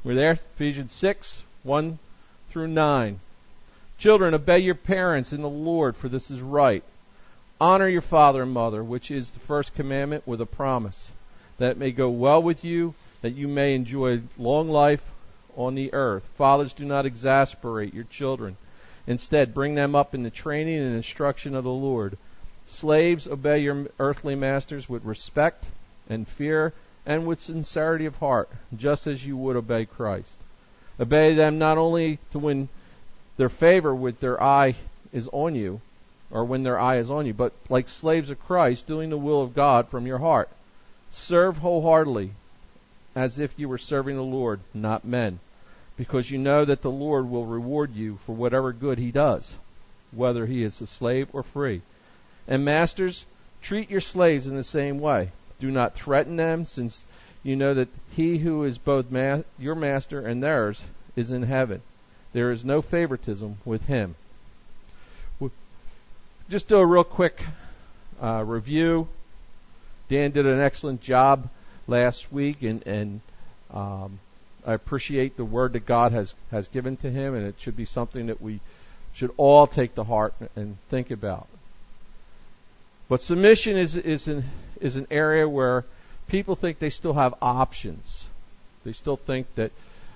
We're there, Ephesians 6, 1 through 9. Children, obey your parents in the Lord, for this is right. Honor your father and mother, which is the first commandment with a promise, that it may go well with you, that you may enjoy long life on the earth. Fathers, do not exasperate your children. Instead, bring them up in the training and instruction of the Lord. Slaves, obey your earthly masters with respect and fear and with sincerity of heart, just as you would obey Christ. Obey them not only to win their favor with their eye is on you, or when their eye is on you, but like slaves of Christ, doing the will of God from your heart. Serve wholeheartedly, as if you were serving the Lord, not men, because you know that the Lord will reward you for whatever good he does, whether he is a slave or free. And masters, treat your slaves in the same way. Do not threaten them, since you know that he who is both your master and theirs is in heaven. There is no favoritism with him. Just do a real quick review. Dan did an excellent job last week, and I appreciate the word that God has given to him, and it should be something that we should all take to heart and think about. But submission is an area where people think they still have options. They still think that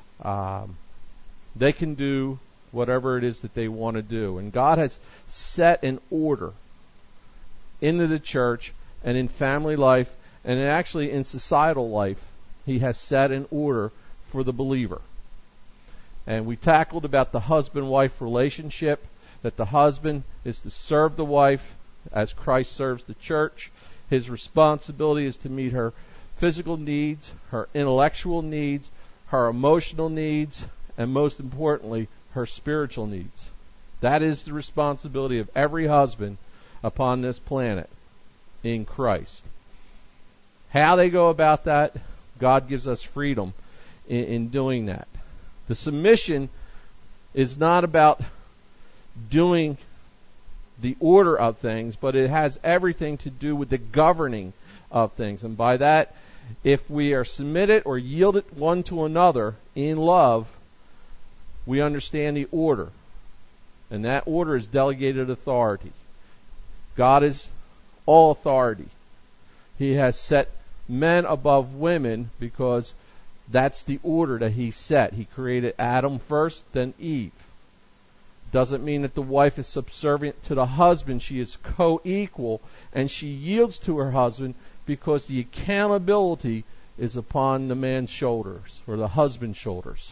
they can do whatever it is that they want to do. And God has set an order into the church and in family life and actually in societal life. He has set an order for the believer. And we tackled about the husband-wife relationship, that the husband is to serve the wife as Christ serves the church. His responsibility is to meet her physical needs, her intellectual needs, her emotional needs, and most importantly, her spiritual needs. That is the responsibility of every husband upon this planet in Christ. How they go about that, God gives us freedom in doing that. The submission is not about doing the order of things, but it has everything to do with the governing of things. And by that, if we are submitted or yielded one to another in love, we understand the order. And that order is delegated authority. God is all authority. He has set men above women because that's the order that he set. He created Adam first, then Eve. Doesn't mean that the wife is subservient to the husband. She is co-equal, and she yields to her husband because the accountability is upon the man's shoulders or the husband's shoulders.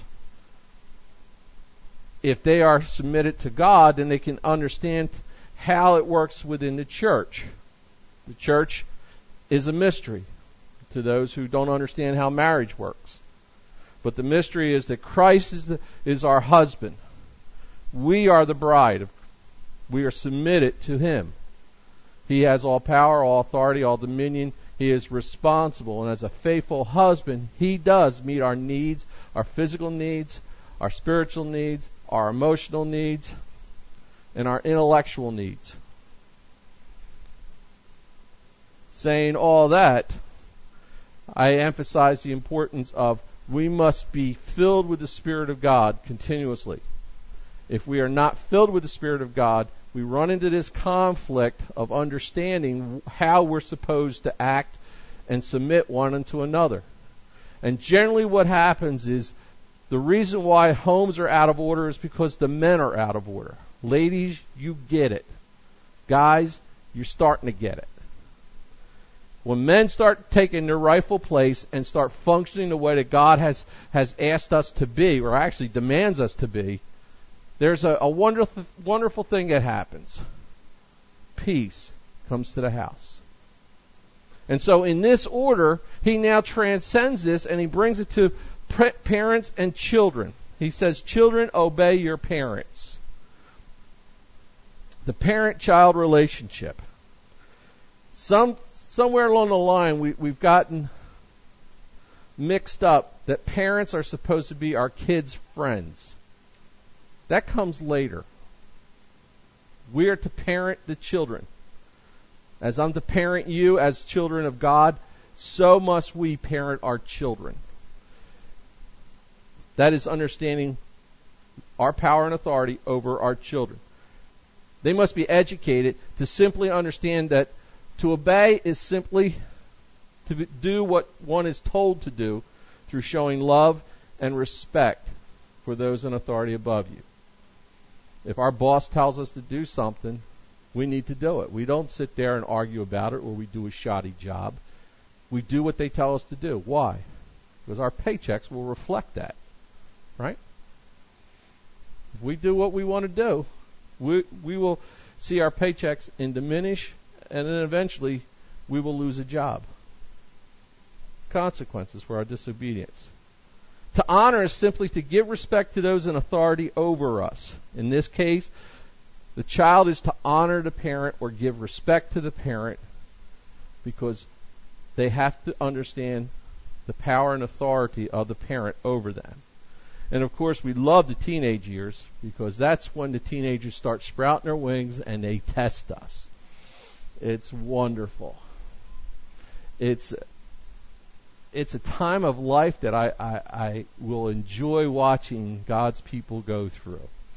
If they are submitted to God, then they can understand how it works within the church. The church is a mystery to those who don't understand how marriage works. But the mystery is that Christ is our husband. We are the bride. We are submitted to him. He has all power, all authority, all dominion. He is responsible. And as a faithful husband, he does meet our needs, our physical needs, our spiritual needs, our emotional needs, and our intellectual needs. Saying all that, I emphasize the importance of we must be filled with the Spirit of God continuously. If we are not filled with the Spirit of God, we run into this conflict of understanding how we're supposed to act and submit one unto another. And generally what happens is the reason why homes are out of order is because the men are out of order. Ladies, you get it. Guys, you're starting to get it. When men start taking their rightful place and start functioning the way that God has asked us to be, or actually demands us to be, there's a wonderful thing that happens. Peace comes to the house. And so in this order, he now transcends this and he brings it to parents and children. He says, children, obey your parents. The parent-child relationship. Somewhere along the line, we've gotten mixed up that parents are supposed to be our kids' friends. That comes later. We are to parent the children. As I'm to parent you as children of God, so must we parent our children. That is understanding our power and authority over our children. They must be educated to simply understand that to obey is simply to do what one is told to do through showing love and respect for those in authority above you. If our boss tells us to do something, we need to do it. We don't sit there and argue about it or we do a shoddy job. We do what they tell us to do. Why? Because our paychecks will reflect that. Right? If we do what we want to do, we will see our paychecks diminish, and then eventually we will lose a job. Consequences for our disobedience. To honor is simply to give respect to those in authority over us. In this case, the child is to honor the parent or give respect to the parent because they have to understand the power and authority of the parent over them. And of course, we love the teenage years because that's when the teenagers start sprouting their wings and they test us. It's wonderful. It's a time of life that I will enjoy watching God's people go through.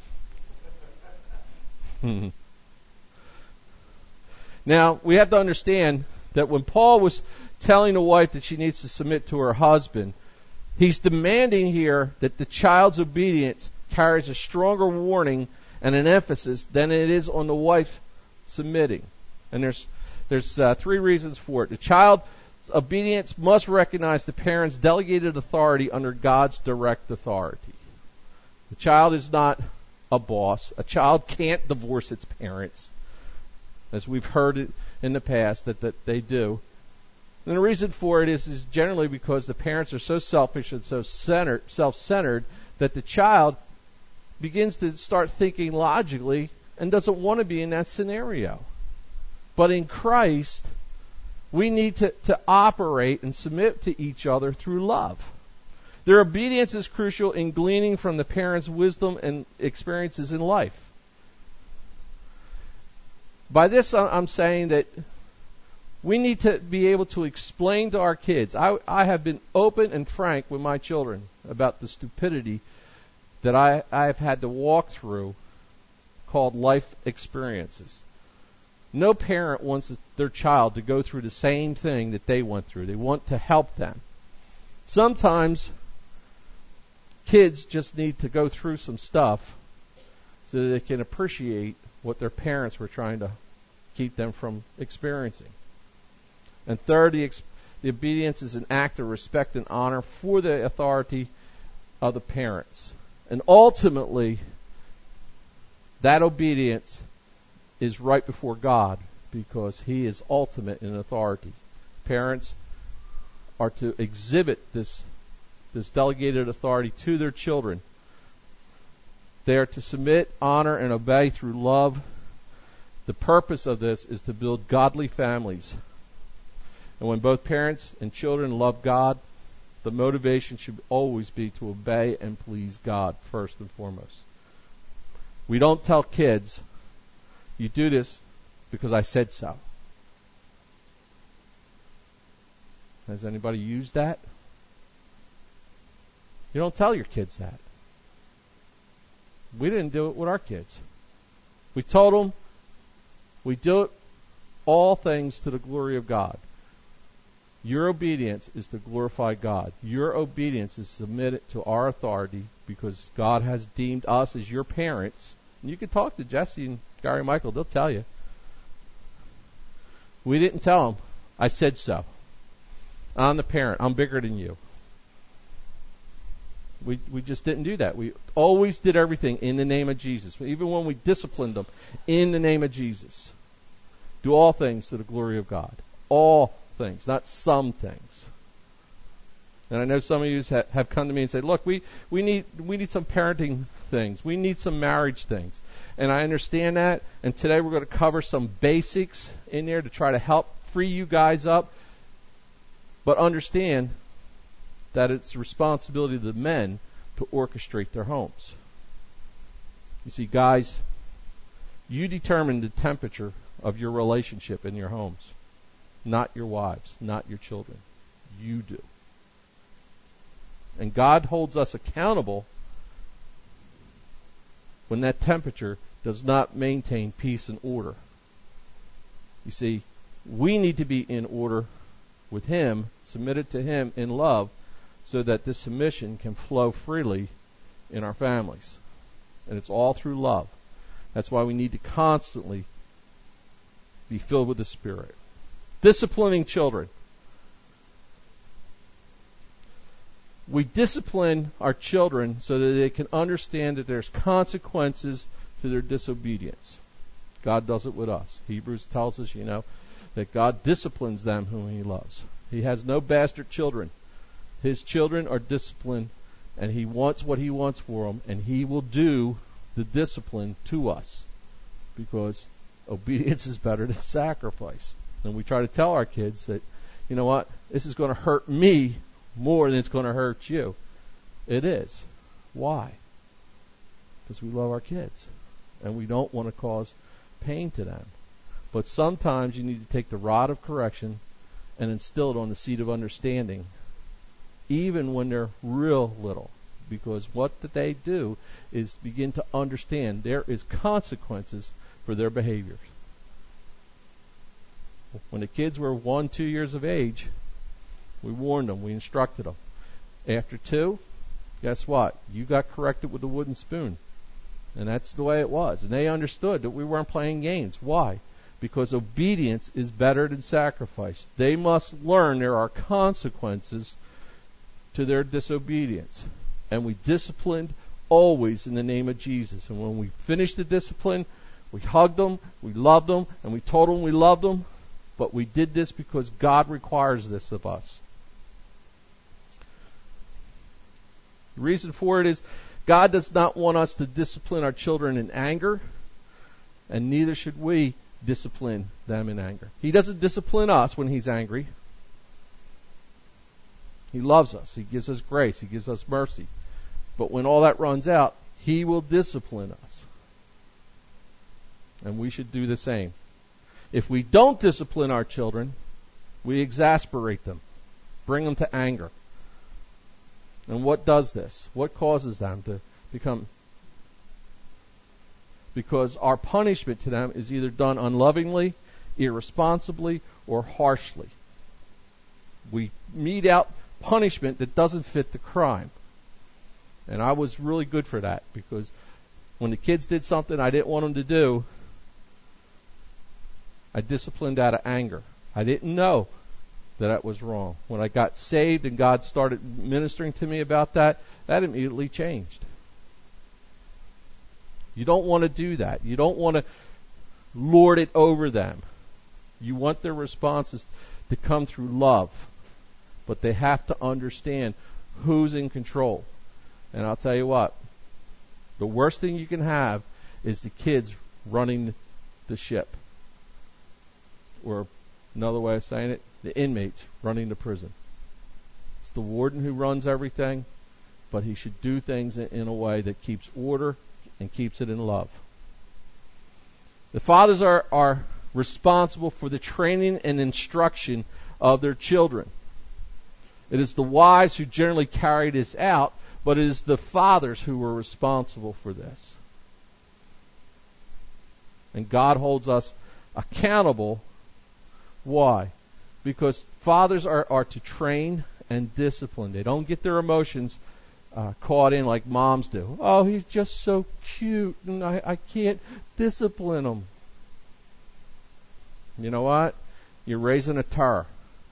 Now, we have to understand that when Paul was telling a wife that she needs to submit to her husband, he's demanding here that the child's obedience carries a stronger warning and an emphasis than it is on the wife submitting. And there's 3 reasons for it. The child's obedience must recognize the parent's delegated authority under God's direct authority. The child is not a boss. A child can't divorce its parents, as we've heard it in the past that they do. And the reason for it is generally because the parents are so selfish and so self-centered that the child begins to start thinking logically and doesn't want to be in that scenario. But in Christ, we need to operate and submit to each other through love. Their obedience is crucial in gleaning from the parents' wisdom and experiences in life. By this, I'm saying that we need to be able to explain to our kids. I have been open and frank with my children about the stupidity that I have had to walk through called life experiences. No parent wants their child to go through the same thing that they went through. They want to help them. Sometimes kids just need to go through some stuff so that they can appreciate what their parents were trying to keep them from experiencing. And third, the obedience is an act of respect and honor for the authority of the parents. And ultimately, that obedience is right before God because He is ultimate in authority. Parents are to exhibit this delegated authority to their children. They are to submit, honor, and obey through love. The purpose of this is to build godly families. And when both parents and children love God, the motivation should always be to obey and please God first and foremost. We don't tell kids, you do this because I said so. Has anybody used that? You don't tell your kids that. We didn't do it with our kids. We told them we do it all things to the glory of God. Your obedience is to glorify God. Your obedience is submitted to our authority because God has deemed us as your parents. And you can talk to Jesse and Gary and Michael. They'll tell you. We didn't tell them, I said so. I'm the parent. I'm bigger than you. We just didn't do that. We always did everything in the name of Jesus. Even when we disciplined them, in the name of Jesus. Do all things to the glory of God. All things, not some things. And I know some of you have come to me and said, look, we need some parenting things. We need some marriage things. And I understand that. And today we're going to cover some basics in there to try to help free you guys up. But understand that it's the responsibility of the men to orchestrate their homes. You see, guys, you determine the temperature of your relationship in your homes. Not your wives, not your children. You do. And God holds us accountable when that temperature does not maintain peace and order. You see, we need to be in order with Him, submitted to Him in love, so that this submission can flow freely in our families. And it's all through love. That's why we need to constantly be filled with the Spirit. Disciplining children. We discipline our children so that they can understand that there's consequences to their disobedience. God does it with us. Hebrews tells us, that God disciplines them whom He loves. He has no bastard children. His children are disciplined, and He wants what He wants for them, and He will do the discipline to us, because obedience is better than sacrifice. And we try to tell our kids that, you know what, this is going to hurt me more than it's going to hurt you. It is. Why? Because we love our kids, and we don't want to cause pain to them. But sometimes you need to take the rod of correction and instill it on the seed of understanding, even when they're real little. Because what they do is begin to understand there is consequences for their behaviors. When the kids were 1, 2 years of age, we warned them, we instructed them. After 2, guess what? You got corrected with a wooden spoon. And that's the way it was. And they understood that we weren't playing games. Why? Because obedience is better than sacrifice. They must learn there are consequences to their disobedience. And we disciplined always in the name of Jesus. And when we finished the discipline, we hugged them, we loved them, and we told them we loved them. But we did this because God requires this of us. The reason for it is God does not want us to discipline our children in anger, and neither should we discipline them in anger. He doesn't discipline us when He's angry. He loves us. He gives us grace. He gives us mercy. But when all that runs out, He will discipline us. And we should do the same. If we don't discipline our children, we exasperate them, bring them to anger. And what does this? What causes them to become? Because our punishment to them is either done unlovingly, irresponsibly, or harshly. We mete out punishment that doesn't fit the crime. And I was really good for that, because when the kids did something I didn't want them to do, I disciplined out of anger. I didn't know that was wrong. When I got saved and God started ministering to me about that, that immediately changed. You don't want to do that. You don't want to lord it over them. You want their responses to come through love. But they have to understand who's in control. And I'll tell you what, the worst thing you can have is the kids running the ship. Or another way of saying it, the inmates running the prison. It's the warden who runs everything, but he should do things in a way that keeps order and keeps it in love. The fathers are responsible for the training and instruction of their children. It is the wives who generally carry this out, but it is the fathers who are responsible for this. And God holds us accountable. Why? Because fathers are to train and discipline. They don't get their emotions caught in like moms do. Oh, he's just so cute, and I can't discipline him. You know what? You're raising a terror.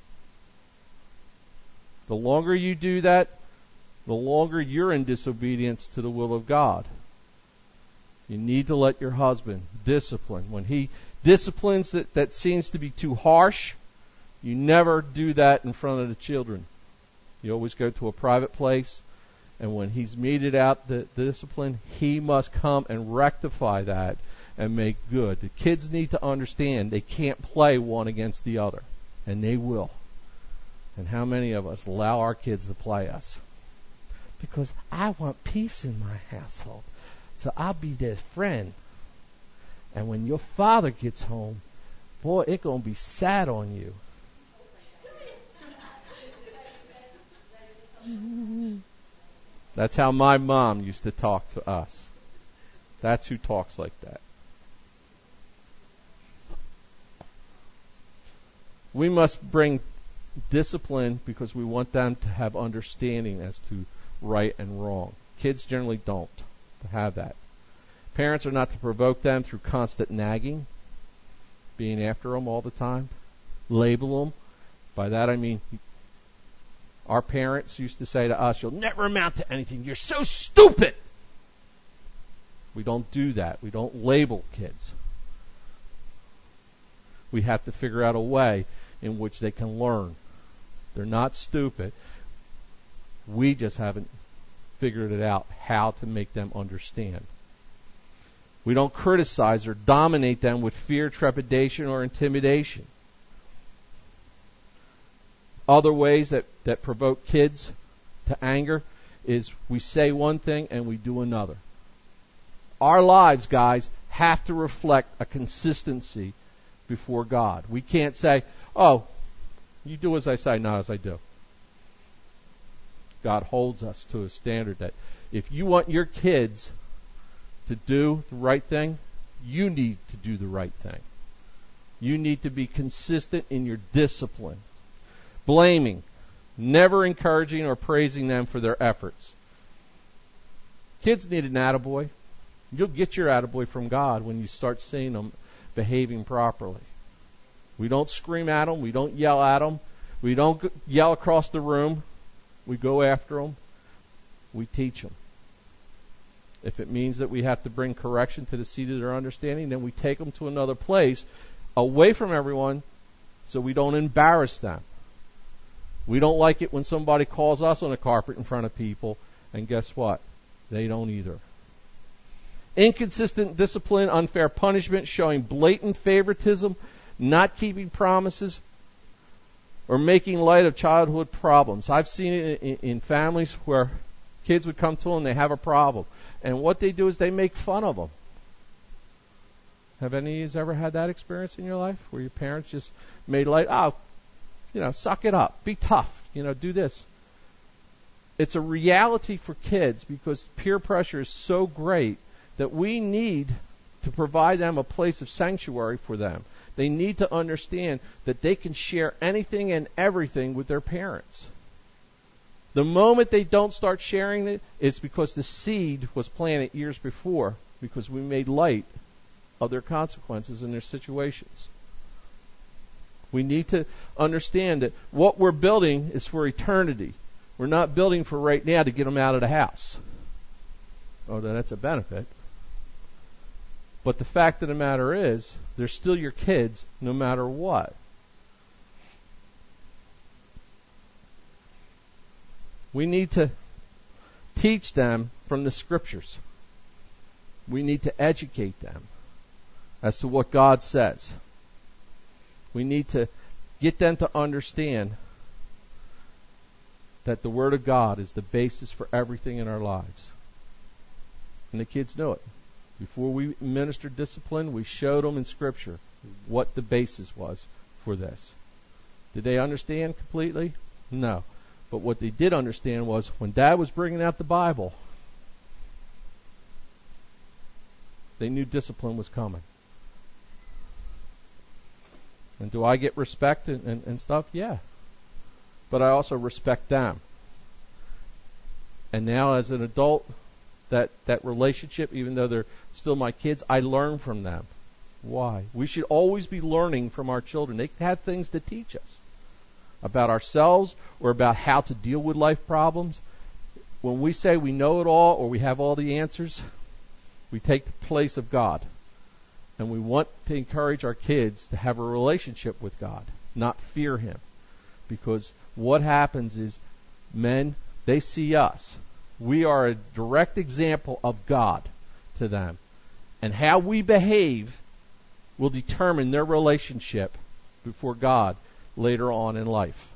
The longer you do that, the longer you're in disobedience to the will of God. You need to let your husband discipline. When he disciplines that seems to be too harsh, you never do that in front of the children. You always go to a private place, and when he's meted out the discipline, he must come and rectify that and make good. The kids need to understand they can't play one against the other, and they will. And how many of us allow our kids to play us? Because I want peace in my household, so I'll be their friend. And when your father gets home, boy, it's going to be sad on you. That's how my mom used to talk to us. That's who talks like that. We must bring discipline because we want them to have understanding as to right and wrong. Kids generally don't have that. Parents are not to provoke them through constant nagging, being after them all the time, label them. By that I mean our parents used to say to us, "You'll never amount to anything. You're so stupid." We don't do that. We don't label kids. We have to figure out a way in which they can learn. They're not stupid. We just haven't figured it out how to make them understand. We don't criticize or dominate them with fear, trepidation, or intimidation. Other ways that provoke kids to anger is we say one thing and we do another. Our lives, guys, have to reflect a consistency before God. We can't say, "Oh, you do as I say, not as I do." God holds us to a standard that if you want your kids to do the right thing, you need to do the right thing. You need to be consistent in your discipline. Blaming, never encouraging or praising them for their efforts. Kids need an attaboy. You'll get your attaboy from God when you start seeing them behaving properly. We don't scream at them. We don't yell at them. We don't yell across the room. We go after them. We teach them. If it means that we have to bring correction to the seat of their understanding, then we take them to another place, away from everyone, so we don't embarrass them. We don't like it when somebody calls us on the carpet in front of people, and guess what? They don't either. Inconsistent discipline, unfair punishment, showing blatant favoritism, not keeping promises, or making light of childhood problems. I've seen it in families where kids would come to them and they have a problem. And what they do is they make fun of them. Have any of you ever had that experience in your life where your parents just made light, suck it up, be tough, do this. It's a reality for kids because peer pressure is so great that we need to provide them a place of sanctuary for them. They need to understand that they can share anything and everything with their parents. The moment they don't start sharing it, it's because the seed was planted years before because we made light of their consequences and their situations. We need to understand that what we're building is for eternity. We're not building for right now to get them out of the house. Oh, that's a benefit. But the fact of the matter is, they're still your kids no matter what. We need to teach them from the Scriptures. We need to educate them as to what God says. We need to get them to understand that the Word of God is the basis for everything in our lives. And the kids know it. Before we ministered discipline, we showed them in Scripture what the basis was for this. Did they understand completely? No. But what they did understand was when Dad was bringing out the Bible, they knew discipline was coming. And do I get respect and stuff? Yeah. But I also respect them. And now as an adult, that relationship, even though they're still my kids, I learn from them. Why? We should always be learning from our children. They have things to teach us about ourselves or about how to deal with life problems. When we say we know it all or we have all the answers, we take the place of God. And we want to encourage our kids to have a relationship with God, not fear Him. Because what happens is men, they see us. We are a direct example of God to them. And how we behave will determine their relationship before God later on in life.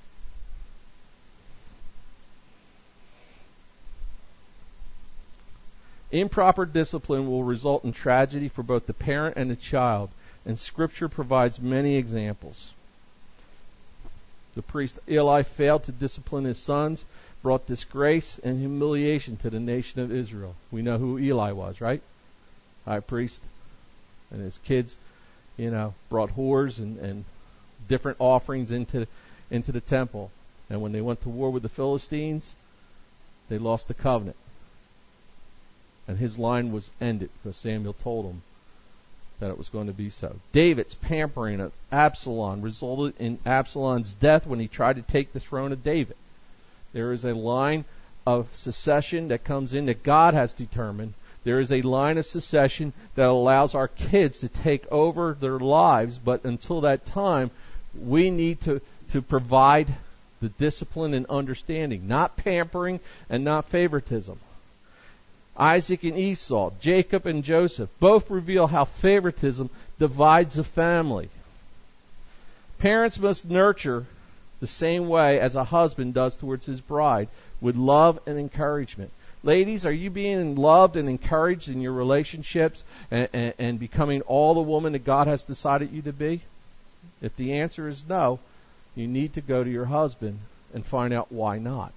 Improper discipline will result in tragedy for both the parent and the child, and Scripture provides many examples. The priest Eli failed to discipline his sons brought disgrace and humiliation to the nation of Israel. We know who Eli was, right? High priest. And his kids, brought whores and different offerings into the temple. And when they went to war with the Philistines, they lost the covenant. And his line was ended because Samuel told him that it was going to be so. David's pampering of Absalom resulted in Absalom's death when he tried to take the throne of David. There is a line of secession that comes in that God has determined. There is a line of secession that allows our kids to take over their lives, but until that time, we need to provide the discipline and understanding, not pampering and not favoritism. Isaac and Esau, Jacob and Joseph, both reveal how favoritism divides a family. Parents must nurture the same way as a husband does towards his bride, with love and encouragement. Ladies, are you being loved and encouraged in your relationships and becoming all the woman that God has decided you to be? If the answer is no, you need to go to your husband and find out why not.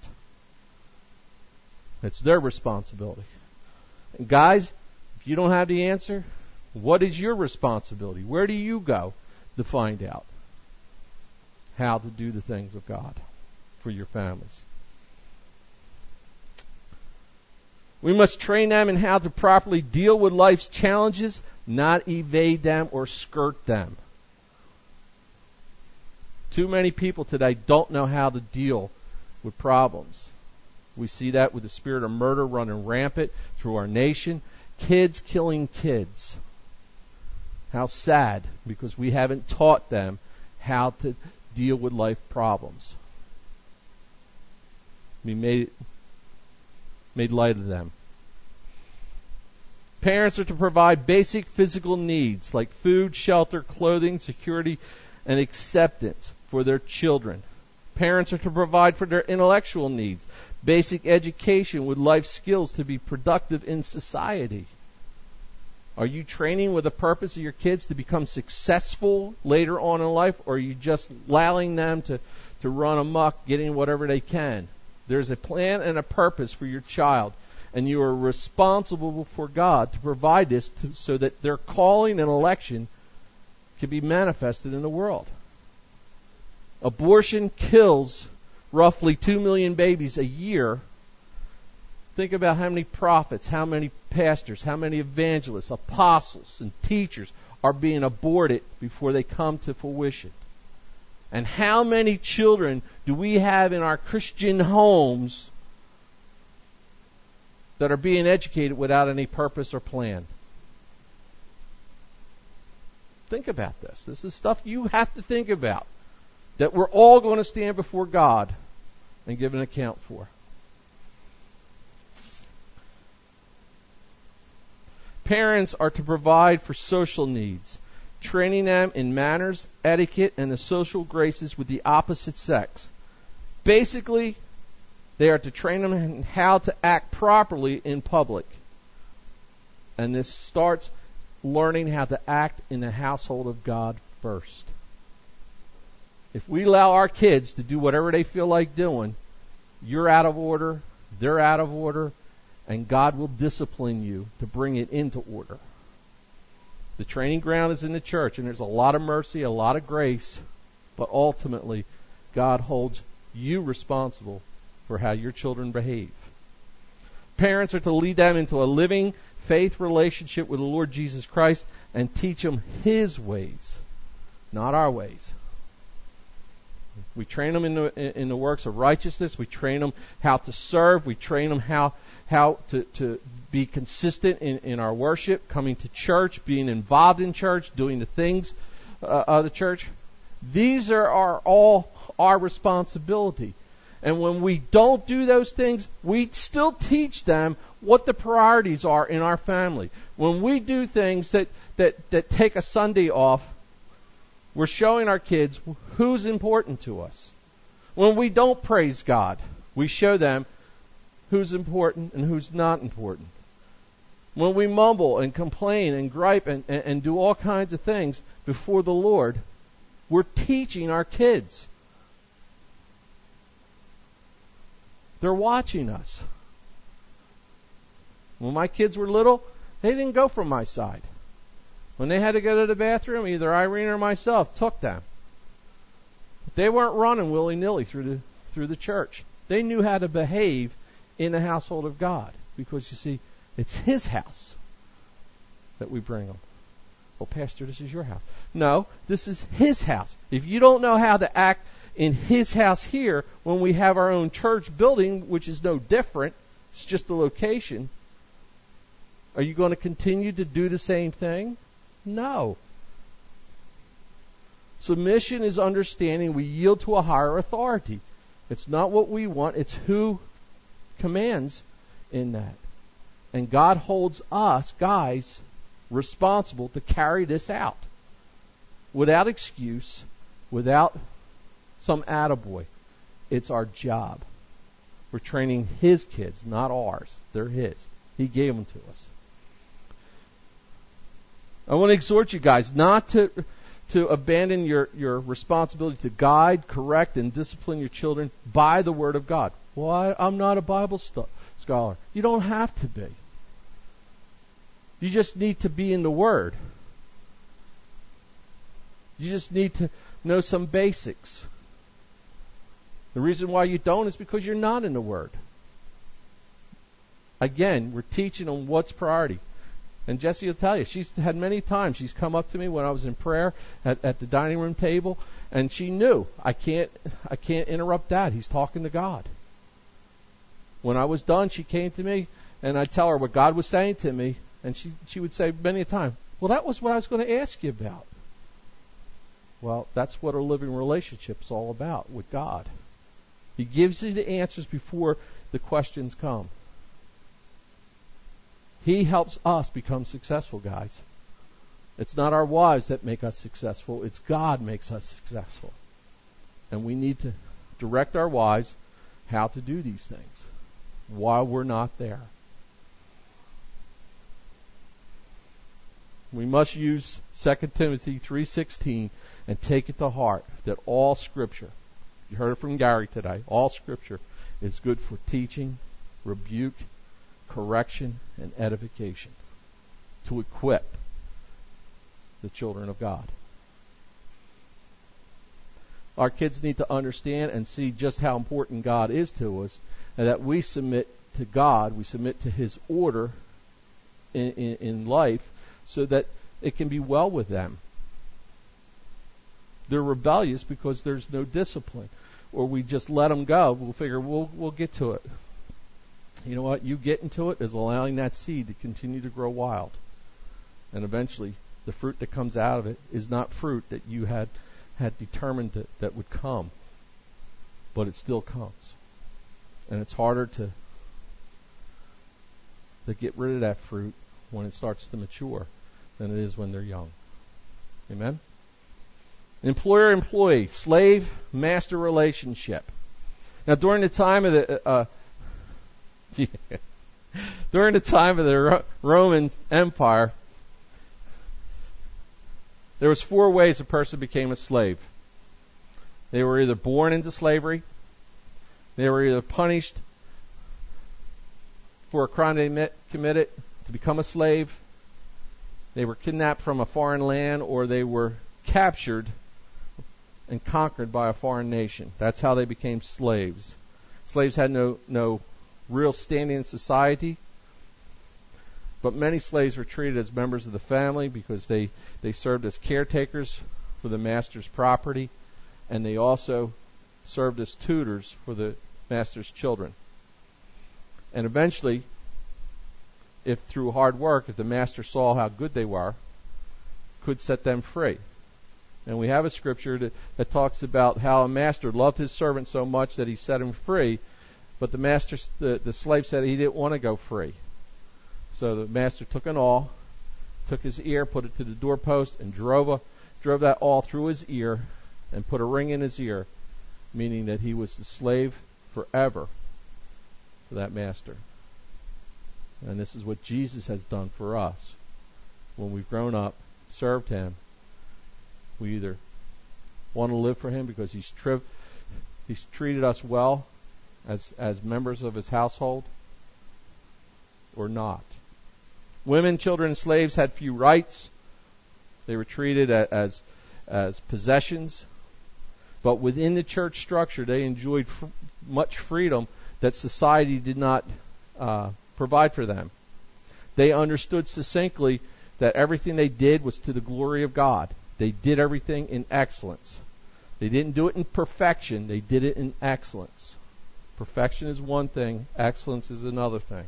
It's their responsibility. And guys, if you don't have the answer, what is your responsibility? Where do you go to find out how to do the things of God for your families? We must train them in how to properly deal with life's challenges, not evade them or skirt them. Too many people today don't know how to deal with problems. We see that with the spirit of murder running rampant through our nation. Kids killing kids. How sad, because we haven't taught them how to deal with life problems. We made light of them. Parents are to provide basic physical needs like food, shelter, clothing, security, and acceptance for their children. Parents are to provide for their intellectual needs, basic education with life skills to be productive in society. Are you training with the purpose of your kids to become successful later on in life, or are you just allowing them to run amok, getting whatever they can? There's a plan and a purpose for your child, and you are responsible before God to provide this so that their calling and election can be manifested in the world. Abortion kills roughly 2 million babies a year. Think about how many prophets, how many pastors, how many evangelists, apostles, and teachers are being aborted before they come to fruition. And how many children do we have in our Christian homes that are being educated without any purpose or plan? Think about this. This is stuff you have to think about, that we're all going to stand before God and give an account for. Parents are to provide for social needs, training them in manners, etiquette, and the social graces with the opposite sex. Basically, they are to train them in how to act properly in public. And this starts learning how to act in the household of God first. If we allow our kids to do whatever they feel like doing, you're out of order, they're out of order, and God will discipline you to bring it into order. The training ground is in the church, and there's a lot of mercy, a lot of grace, but ultimately, God holds you responsible for how your children behave. Parents are to lead them into a living faith relationship with the Lord Jesus Christ and teach them His ways, not our ways. We train them in the works of righteousness. We train them how to serve. We train them how to be consistent in our worship, coming to church, being involved in church, doing the things of the church. These are all our responsibility. And when we don't do those things, we still teach them what the priorities are in our family. When we do things that take a Sunday off, we're showing our kids who's important to us. When we don't praise God, we show them who's important and who's not important. When we mumble and complain and gripe and do all kinds of things before the Lord, we're teaching our kids. They're watching us. When my kids were little, they didn't go from my side. When they had to go to the bathroom, either Irene or myself took them. They weren't running willy-nilly through the church. They knew how to behave in the household of God, because you see, it's His house that we bring them. Well, Pastor, this is your house. No, this is His house. If you don't know how to act in His house here, when we have our own church building, which is no different, it's just a location, are you going to continue to do the same thing? No. Submission is understanding we yield to a higher authority. It's not what we want, it's who commands in that. And God holds us, guys, responsible to carry this out. Without excuse, without some attaboy. It's our job. We're training His kids, not ours. They're His. He gave them to us. I want to exhort you guys not to abandon your responsibility to guide, correct, and discipline your children by the Word of God. Well, I'm not a Bible scholar. You don't have to be. You just need to be in the Word. You just need to know some basics. The reason why you don't is because you're not in the Word. Again, we're teaching them what's priority. And Jessie will tell you, she's had many times, she's come up to me when I was in prayer at the dining room table, and she knew, I can't interrupt Dad. He's talking to God. When I was done, she came to me, and I'd tell her what God was saying to me, and she would say many a time, well, that was what I was going to ask you about. Well, that's what a living relationship is all about with God. He gives you the answers before the questions come. He helps us become successful, guys. It's not our wives that make us successful. It's God makes us successful. And we need to direct our wives how to do these things while we're not there. We must use 2 Timothy 3:16 and take it to heart that all Scripture, you heard it from Gary today, all Scripture is good for teaching, rebuke, correction, and edification, to equip the children of God. Our kids need to understand and see just how important God is to us, and that we submit to God, we submit to His order in life, so that it can be well with them. They're rebellious because there's no discipline, or we just let them go. We'll figure we'll get to it. You know what? You getting to it is allowing that seed to continue to grow wild. And eventually, the fruit that comes out of it is not fruit that you had determined that would come. But it still comes. And it's harder to get rid of that fruit when it starts to mature than it is when they're young. Amen? Employer-employee, slave-master relationship. Now, during the time of the Roman Empire, there was 4 ways a person became a slave. They were either born into slavery, they were either punished for a crime they committed to become a slave, they were kidnapped from a foreign land, or they were captured and conquered by a foreign nation. That's how they became slaves. Slaves had no real standing in society, but many slaves were treated as members of the family because they served as caretakers for the master's property, and they also served as tutors for the master's children. And eventually, if through hard work, if the master saw how good they were, could set them free. And we have a scripture that talks about how a master loved his servant so much that he set him free, but the slave said he didn't want to go free. So the master took an awl, took his ear, put it to the doorpost, and drove that awl through his ear and put a ring in his ear, meaning that he was the slave forever for that master. And this is what Jesus has done for us. When we've grown up, served Him, we either want to live for Him because He's treated us well as members of his household or not? Women, children, and slaves had few rights. They were treated as possessions. But within the church structure, they enjoyed much freedom that society did not provide for them. They understood succinctly that everything they did was to the glory of God. They did everything in excellence. They didn't do it in perfection. They did it in excellence. Perfection is one thing. Excellence is another thing.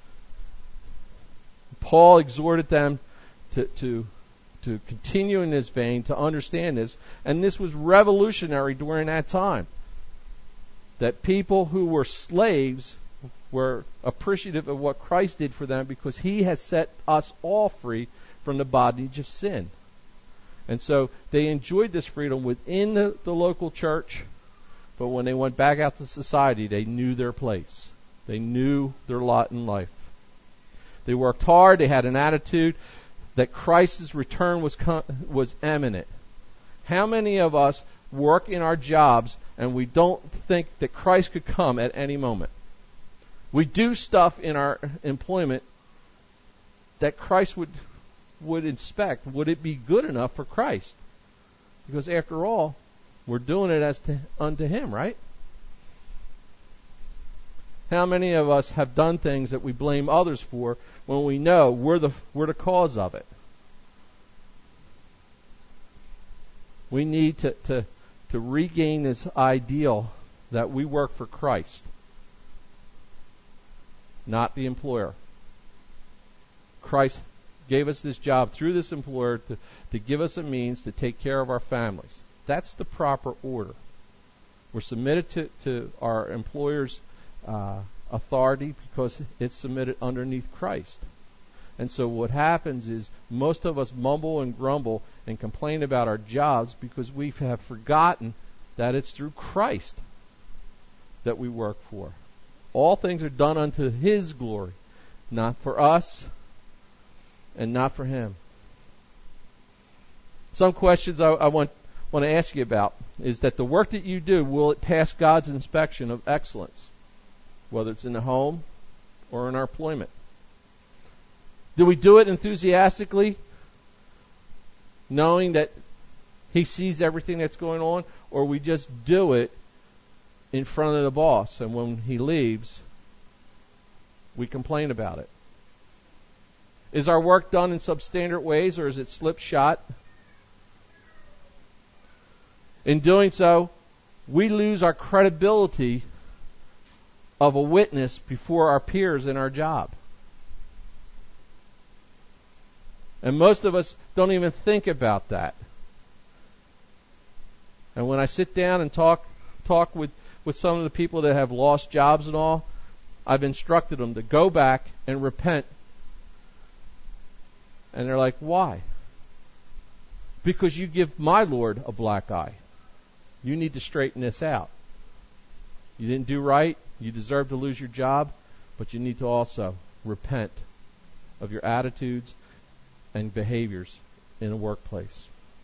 Paul exhorted them to continue in this vein, to understand this. And this was revolutionary during that time. That people who were slaves were appreciative of what Christ did for them because he has set us all free from the bondage of sin. And so they enjoyed this freedom within the local church, but when they went back out to society, they knew their place. They knew their lot in life. They worked hard. They had an attitude that Christ's return was imminent. How many of us work in our jobs and we don't think that Christ could come at any moment? We do stuff in our employment that Christ would inspect. Would it be good enough for Christ? Because after all, we're doing it unto him, right? How many of us have done things that we blame others for when we know we're the cause of it? We need to regain this ideal that we work for Christ, not the employer. Christ gave us this job through this employer to give us a means to take care of our families. That's the proper order. We're submitted to our employer's authority because it's submitted underneath Christ. And so what happens is most of us mumble and grumble and complain about our jobs because we have forgotten that it's through Christ that we work for. All things are done unto his glory, not for us and not for him. Some questions I want to ask you about is that the work that you do, will it pass God's inspection of excellence, whether it's in the home or in our employment? Do we do it enthusiastically, knowing that he sees everything that's going on, or we just do it in front of the boss, and when he leaves, we complain about it? Is our work done in substandard ways, or is it slipshod? In doing so, we lose our credibility of a witness before our peers in our job. And most of us don't even think about that. And when I sit down and talk with some of the people that have lost jobs and all, I've instructed them to go back and repent. And they're like, why? Because you give my Lord a black eye. You need to straighten this out. You didn't do right. You deserve to lose your job. But you need to also repent of your attitudes and behaviors in a workplace.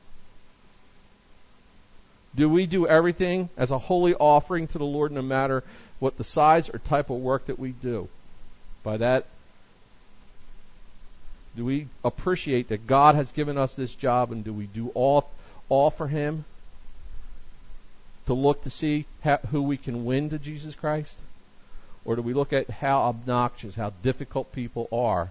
Do we do everything as a holy offering to the Lord, no matter what the size or type of work that we do? By that, do we appreciate that God has given us this job, and do we do all for him to look to see who we can win to Jesus Christ? Or do we look at how obnoxious, how difficult people are,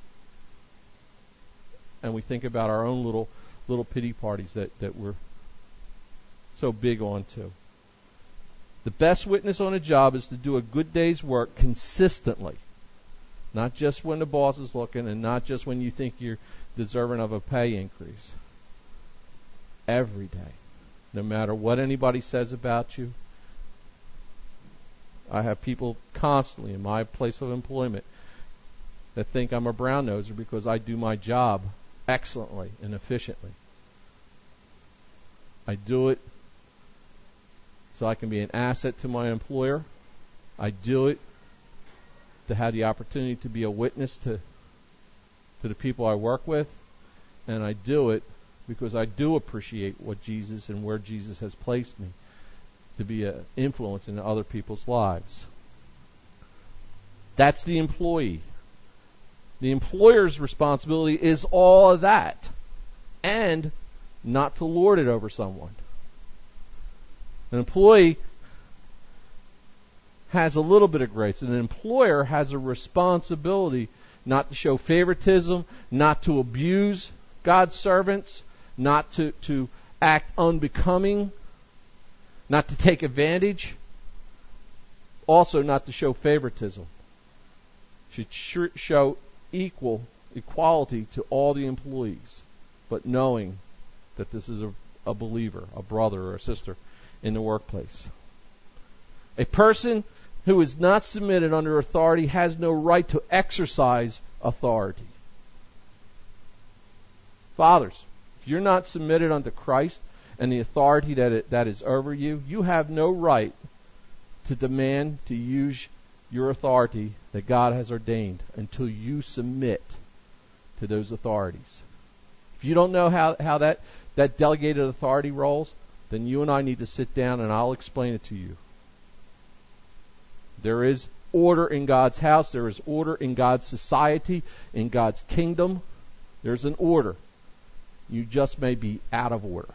and we think about our own little pity parties that we're so big on to? The best witness on a job is to do a good day's work consistently. Not just when the boss is looking, and not just when you think you're deserving of a pay increase. Every day. No matter what anybody says about you. I have people constantly in my place of employment that think I'm a brown noser because I do my job excellently and efficiently. I do it so I can be an asset to my employer. I do it to have the opportunity to be a witness to the people I work with. And I do it because I do appreciate what Jesus and where Jesus has placed me to be an influence in other people's lives. That's the employee. The employer's responsibility is all of that, and not to lord it over someone. An employee has a little bit of grace. An employer has a responsibility not to show favoritism, not to abuse God's servants, not to act unbecoming, not to take advantage, also not to show favoritism. Should show equality to all the employees, but knowing that this is a believer, a brother or a sister in the workplace. A person who is not submitted under authority has no right to exercise authority. Fathers, if you're not submitted unto Christ and the authority that is over you, you have no right to demand to use your authority that God has ordained until you submit to those authorities. If you don't know how that delegated authority rolls, then you and I need to sit down and I'll explain it to you. There is order in God's house. There is order in God's society, in God's kingdom. There's an order. You just may be out of order.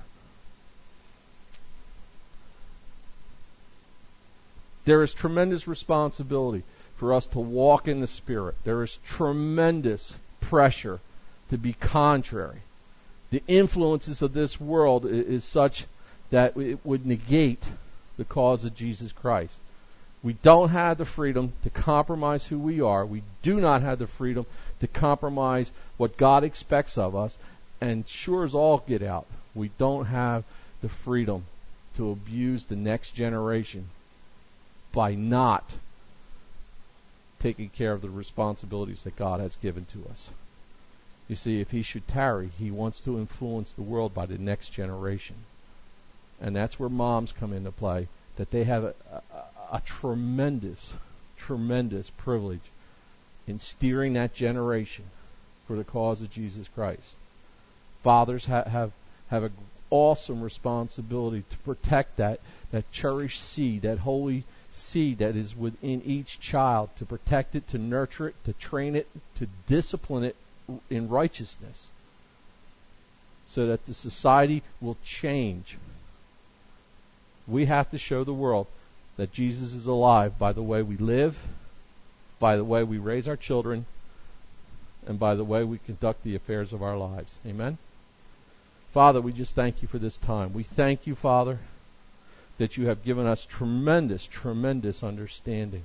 There is tremendous responsibility for us to walk in the Spirit. There is tremendous pressure to be contrary. The influences of this world is such that it would negate the cause of Jesus Christ. We don't have the freedom to compromise who we are. We do not have the freedom to compromise what God expects of us. And sure as all get out, we don't have the freedom to abuse the next generation by not taking care of the responsibilities that God has given to us. You see, if He should tarry, He wants to influence the world by the next generation. And that's where moms come into play, that they have a tremendous, tremendous privilege in steering that generation for the cause of Jesus Christ. Fathers have an awesome responsibility to protect that cherished seed, that holy seed that is within each child, to protect it, to nurture it, to train it, to discipline it in righteousness, so that the society will change. We have to show the world that Jesus is alive by the way we live, by the way we raise our children, and by the way we conduct the affairs of our lives. Amen? Father, we just thank you for this time. We thank you, Father, that you have given us tremendous, tremendous understanding.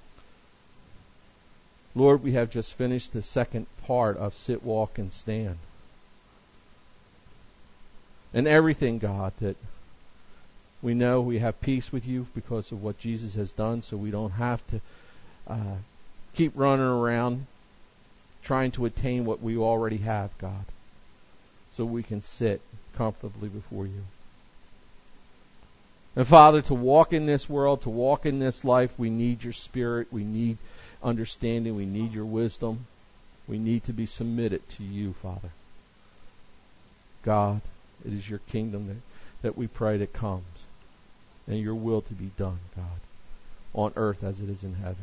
Lord, we have just finished the second part of Sit, Walk, and Stand. And everything, God, that we know we have peace with you because of what Jesus has done, so we don't have to keep running around trying to attain what we already have, God, so we can sit comfortably before you. And Father, to walk in this world, to walk in this life, we need your Spirit, we need understanding, we need your wisdom. We need to be submitted to you, Father. God, it is your kingdom that we pray that comes, and your will to be done, God, on earth as it is in heaven.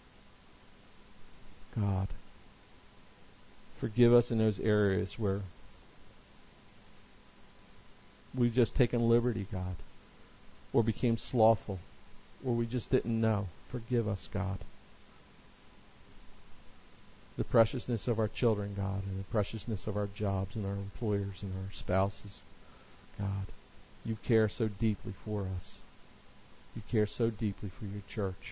God, forgive us in those areas where we've just taken liberty, God, or became slothful, or we just didn't know. Forgive us, God. The preciousness of our children, God, and the preciousness of our jobs and our employers and our spouses, God. You care so deeply for us. You care so deeply for your church.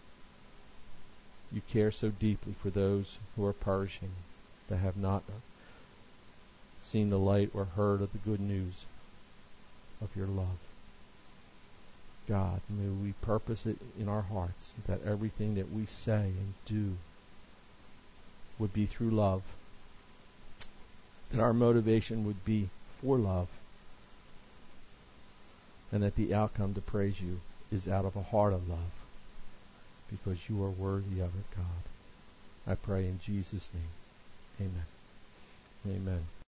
You care so deeply for those who are perishing, that have not seen the light or heard of the good news of your love. God, may we purpose it in our hearts that everything that we say and do would be through love, that our motivation would be for love, and that the outcome to praise you is out of a heart of love, because you are worthy of it, God. I pray in Jesus' name. Amen. Amen.